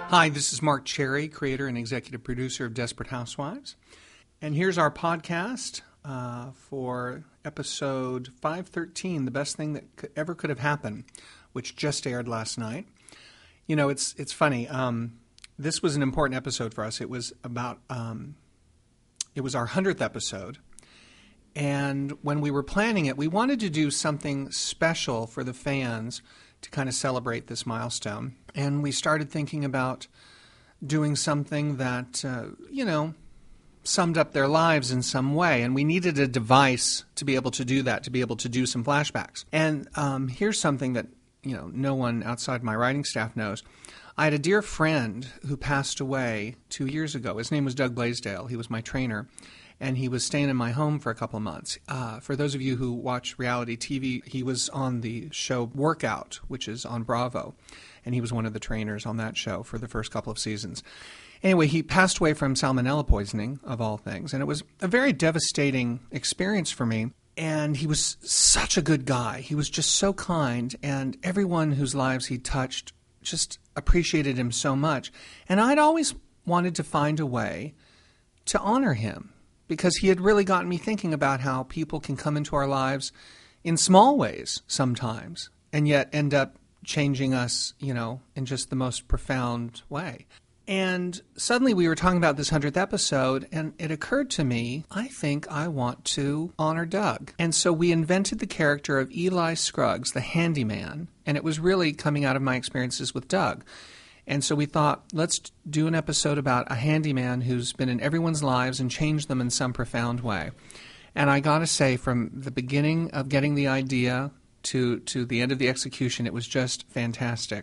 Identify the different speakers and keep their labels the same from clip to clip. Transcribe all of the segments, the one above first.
Speaker 1: Hi, this is Mark Cherry, creator and executive producer of Desperate Housewives. And here's our podcast for episode 513, The Best Thing That Ever Could Have Happened, which just aired last night. You know, it's funny. This was an important episode for us. It was about, it was our 100th episode. And when we were planning it, we wanted to do something special for the fans to kind of celebrate this milestone. And we started thinking about doing something that, summed up their lives in some way. And we needed a device to be able to do that, to be able to do some flashbacks. And here's something that, no one outside my writing staff knows. I had a dear friend who passed away 2 years ago. His name was Doug Blaisdell. He was my trainer. And he was staying in my home for a couple of months. For those of you who watch reality TV, he was on the show Workout, which is on Bravo. And he was one of the trainers on that show for the first couple of seasons. Anyway, he passed away from salmonella poisoning, of all things. And it was a very devastating experience for me. And he was such a good guy. He was just so kind. And everyone whose lives he touched just appreciated him so much. And I'd always wanted to find a way to honor him, because he had really gotten me thinking about how people can come into our lives in small ways sometimes and yet end up changing us, in just the most profound way. And suddenly we were talking about this 100th episode, and it occurred to me, I think I want to honor Doug. And so we invented the character of Eli Scruggs, the handyman, and it was really coming out of my experiences with Doug. And so we thought, let's do an episode about a handyman who's been in everyone's lives and changed them in some profound way. And I got to say, from the beginning of getting the idea to the end of the execution, it was just fantastic.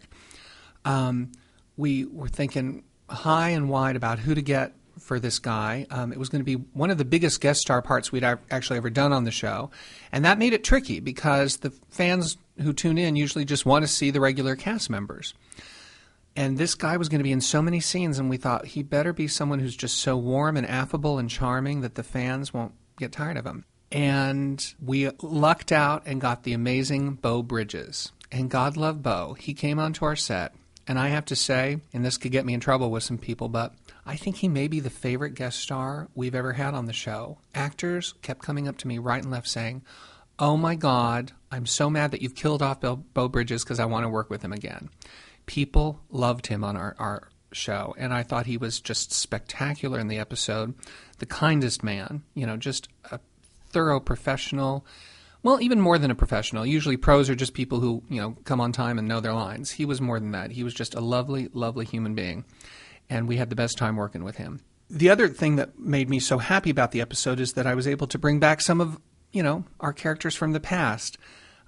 Speaker 1: We were thinking high and wide about who to get for this guy. It was going to be one of the biggest guest star parts we'd actually ever done on the show. And that made it tricky because the fans who tune in usually just want to see the regular cast members. And this guy was going to be in so many scenes, and we thought he better be someone who's just so warm and affable and charming that the fans won't get tired of him. And we lucked out and got the amazing Beau Bridges. And God love Beau. He came onto our set, and I have to say, and this could get me in trouble with some people, but I think he may be the favorite guest star we've ever had on the show. Actors kept coming up to me right and left saying, "Oh my God, I'm so mad that you've killed off Beau Bridges because I want to work with him again." People loved him on our show, and I thought he was just spectacular in the episode. The kindest man, just a thorough professional. Well, even more than a professional. Usually pros are just people who, come on time and know their lines. He was more than that. He was just a lovely, lovely human being, and we had the best time working with him. The other thing that made me so happy about the episode is that I was able to bring back some of, our characters from the past.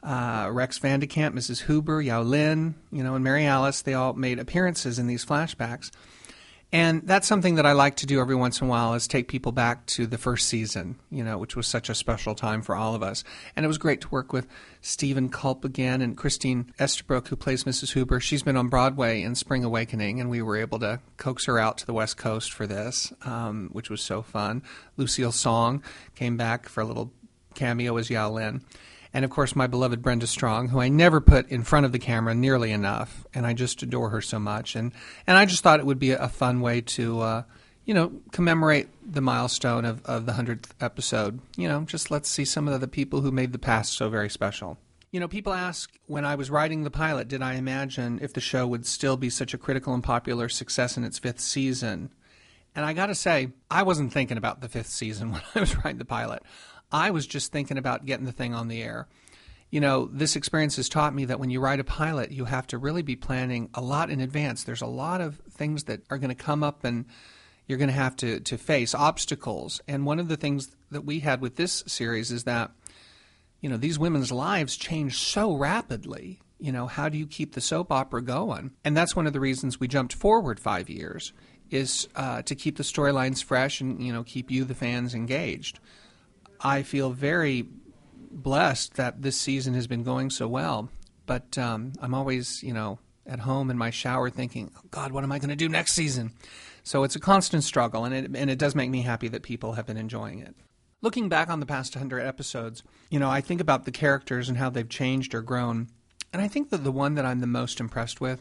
Speaker 1: Rex Vandekamp, Mrs. Huber, Yao Lin, and Mary Alice, they all made appearances in these flashbacks. And that's something that I like to do every once in a while, is take people back to the first season, which was such a special time for all of us. And it was great to work with Stephen Culp again, and Christine Estabrook, who plays Mrs. Huber. She's been on Broadway in Spring Awakening, and we were able to coax her out to the West Coast for this, which was so fun. Lucille Song came back for a little cameo as Yao Lin. And, of course, my beloved Brenda Strong, who I never put in front of the camera nearly enough, and I just adore her so much. And I just thought it would be a fun way to, commemorate the milestone of the 100th episode. Just let's see some of the people who made the past so very special. People ask, when I was writing the pilot, did I imagine if the show would still be such a critical and popular success in its fifth season? And I got to say, I wasn't thinking about the fifth season when I was writing the pilot. I was just thinking about getting the thing on the air. This experience has taught me that when you write a pilot, you have to really be planning a lot in advance. There's a lot of things that are going to come up, and you're going to have to face obstacles. And one of the things that we had with this series is that, these women's lives change so rapidly. How do you keep the soap opera going? And that's one of the reasons we jumped forward 5 years, is to keep the storylines fresh and, keep you, the fans, engaged. I feel very blessed that this season has been going so well, but I'm always, at home in my shower thinking, oh God, what am I going to do next season? So it's a constant struggle, and it does make me happy that people have been enjoying it. Looking back on the past 100 episodes, I think about the characters and how they've changed or grown, and I think that the one that I'm the most impressed with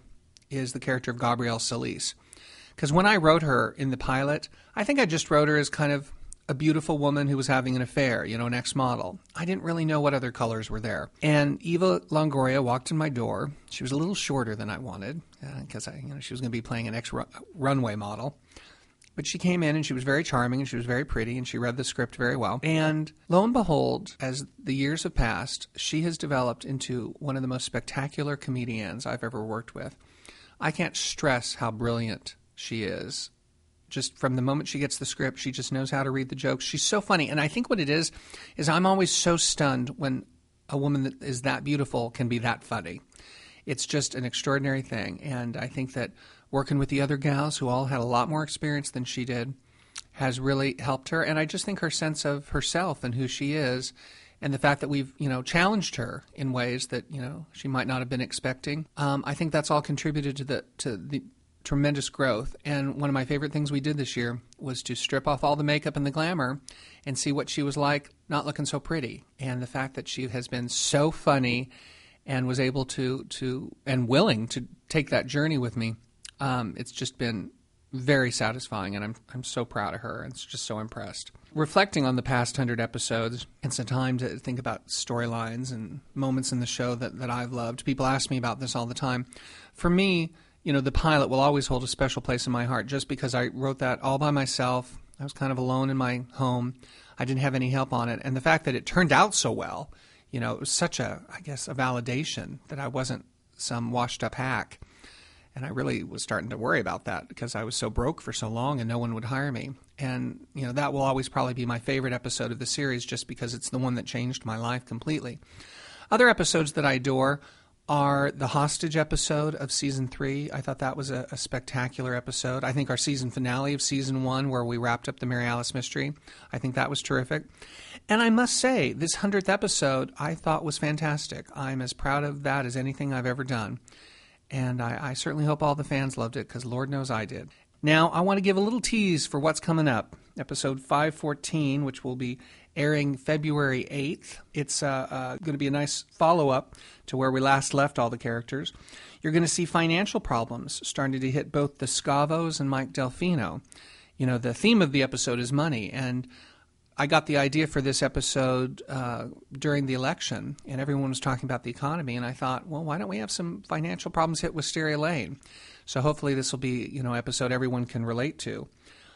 Speaker 1: is the character of Gabrielle Solis. Because when I wrote her in the pilot, I think I just wrote her as kind of a beautiful woman who was having an affair, an ex-model. I didn't really know what other colors were there. And Eva Longoria walked in my door. She was a little shorter than I wanted because she was going to be playing an ex-runway model. But she came in and she was very charming and she was very pretty and she read the script very well. And lo and behold, as the years have passed, she has developed into one of the most spectacular comedians I've ever worked with. I can't stress how brilliant she is. Just from the moment she gets the script, she just knows how to read the jokes. She's so funny. And I think what it is I'm always so stunned when a woman that is that beautiful can be that funny. It's just an extraordinary thing. And I think that working with the other gals who all had a lot more experience than she did has really helped her. And I just think her sense of herself and who she is and the fact that we've, challenged her in ways that, she might not have been expecting. I think that's all contributed to the tremendous growth. And one of my favorite things we did this year was to strip off all the makeup and the glamour and see what she was like not looking so pretty. And the fact that she has been so funny and was able to and willing to take that journey with me, it's just been very satisfying, and I'm so proud of her and just so impressed. Reflecting on the past 100 episodes, it's a time to think about storylines and moments in the show that I've loved. People ask me about this all the time. For me, the pilot will always hold a special place in my heart just because I wrote that all by myself. I was kind of alone in my home. I didn't have any help on it. And the fact that it turned out so well, it was such a validation that I wasn't some washed-up hack. And I really was starting to worry about that because I was so broke for so long and no one would hire me. And, that will always probably be my favorite episode of the series just because it's the one that changed my life completely. Other episodes that I adore are the hostage episode of Season 3. I thought that was a spectacular episode. I think our season finale of Season 1, where we wrapped up the Mary Alice mystery, I think that was terrific. And I must say, this 100th episode I thought was fantastic. I'm as proud of that as anything I've ever done. And I certainly hope all the fans loved it, because Lord knows I did. Now, I want to give a little tease for what's coming up. Episode 514, which will be airing February 8th. It's going to be a nice follow-up to where we last left all the characters. You're going to see financial problems starting to hit both the Scavos and Mike Delfino. The theme of the episode is money, and I got the idea for this episode during the election, and everyone was talking about the economy, and I thought, well, why don't we have some financial problems hit Wisteria Lane? So hopefully this will be, an episode everyone can relate to.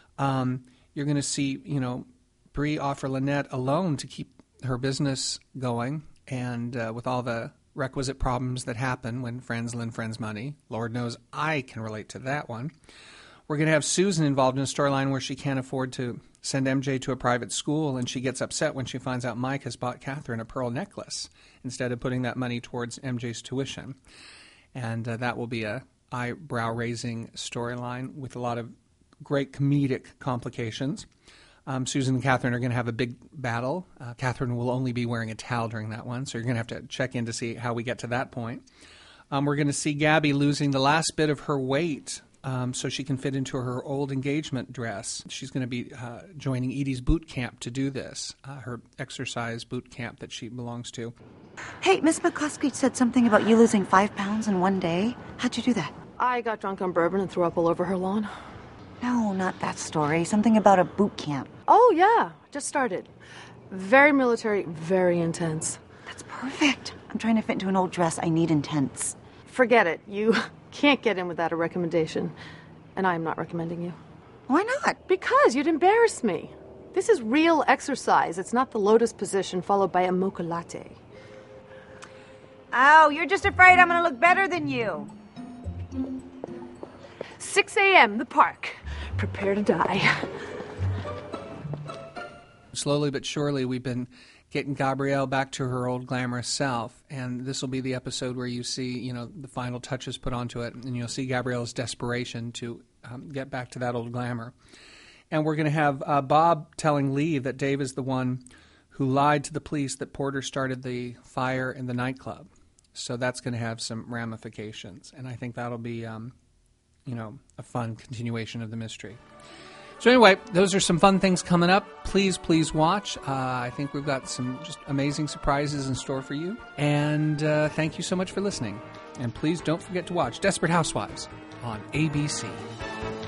Speaker 1: You're going to see, Bree offer Lynette a loan to keep her business going, and with all the requisite problems that happen when friends lend friends money. Lord knows I can relate to that one. We're going to have Susan involved in a storyline where she can't afford to send MJ to a private school, and she gets upset when she finds out Mike has bought Catherine a pearl necklace instead of putting that money towards MJ's tuition. And that will be a eyebrow-raising storyline with a lot of great comedic complications. Susan and Catherine are going to have a big battle. Catherine will only be wearing a towel during that one, so you're going to have to check in to see how we get to that point. We're going to see Gabby losing the last bit of her weight so she can fit into her old engagement dress. She's going to be joining Edie's boot camp to do this, her exercise boot camp that she belongs to.
Speaker 2: Hey, Miss McCluskey said something about you losing 5 pounds in one day. How'd you do that?
Speaker 3: I got drunk on bourbon and threw up all over her lawn.
Speaker 2: No, not that story. Something about a boot camp.
Speaker 3: Oh, yeah. Just started. Very military, very intense.
Speaker 2: That's perfect. I'm trying to fit into an old dress. I need intense.
Speaker 3: Forget it. You can't get in without a recommendation. And I'm not recommending you.
Speaker 2: Why not?
Speaker 3: Because you'd embarrass me. This is real exercise. It's not the lotus position followed by a mocha latte.
Speaker 2: Oh, you're just afraid I'm going to look better than you.
Speaker 3: 6 a.m., the park. Prepare to die.
Speaker 1: Slowly but surely, we've been getting Gabrielle back to her old glamorous self, and this will be the episode where you see, the final touches put onto it, and you'll see Gabrielle's desperation to get back to that old glamour. And we're going to have Bob telling Lee that Dave is the one who lied to the police that Porter started the fire in the nightclub. So that's going to have some ramifications, and I think that'll be a fun continuation of the mystery. So anyway, those are some fun things coming up. Please watch. I think we've got some just amazing surprises in store for you. And thank you so much for listening. And please don't forget to watch Desperate Housewives on ABC.